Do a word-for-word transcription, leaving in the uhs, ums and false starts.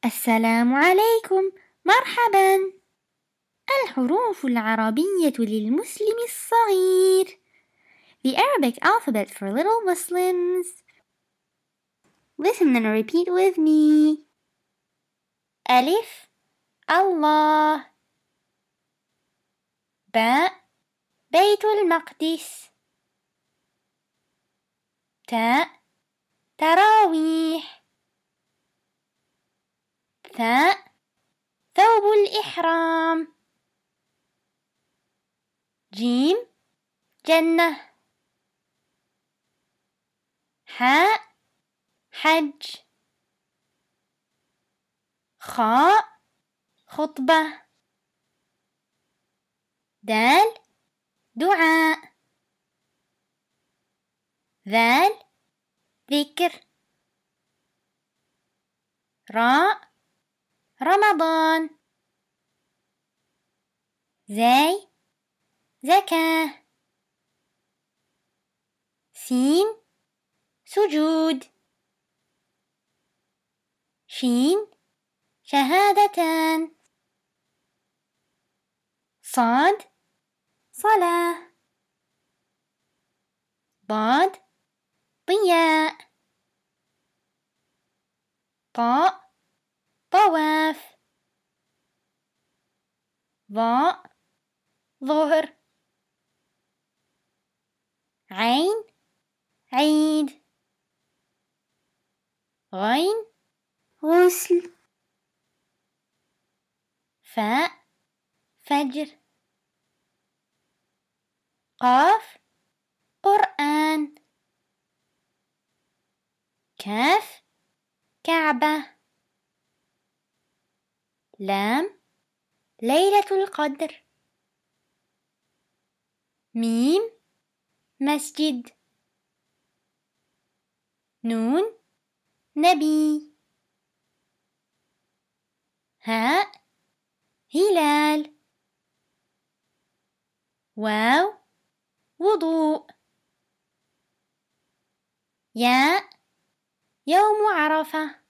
السلام عليكم. مرحبا. الحروف العربية للمسلم الصغير. The Arabic alphabet for little Muslims. Listen and repeat with me. ألف الله. باء بيت المقدس. تاء تراويح. ثاء ثوب الإحرام. جيم جنة. حاء حج. خاء خطبة. دال دعاء. ذال ذكر. راء رمضان. زاي زكاة. سين سجود. شين شهادتان. صاد صلاة. ضاد ضياء. طاء طواف. ظاء ظهر. عين عيد. غين غسل. فاء فجر. قاف قرآن. كاف كعبة. لام ليلة القدر. ميم مسجد. نون نبي. هاء هلال. واو وضوء. ياء يوم عرفة.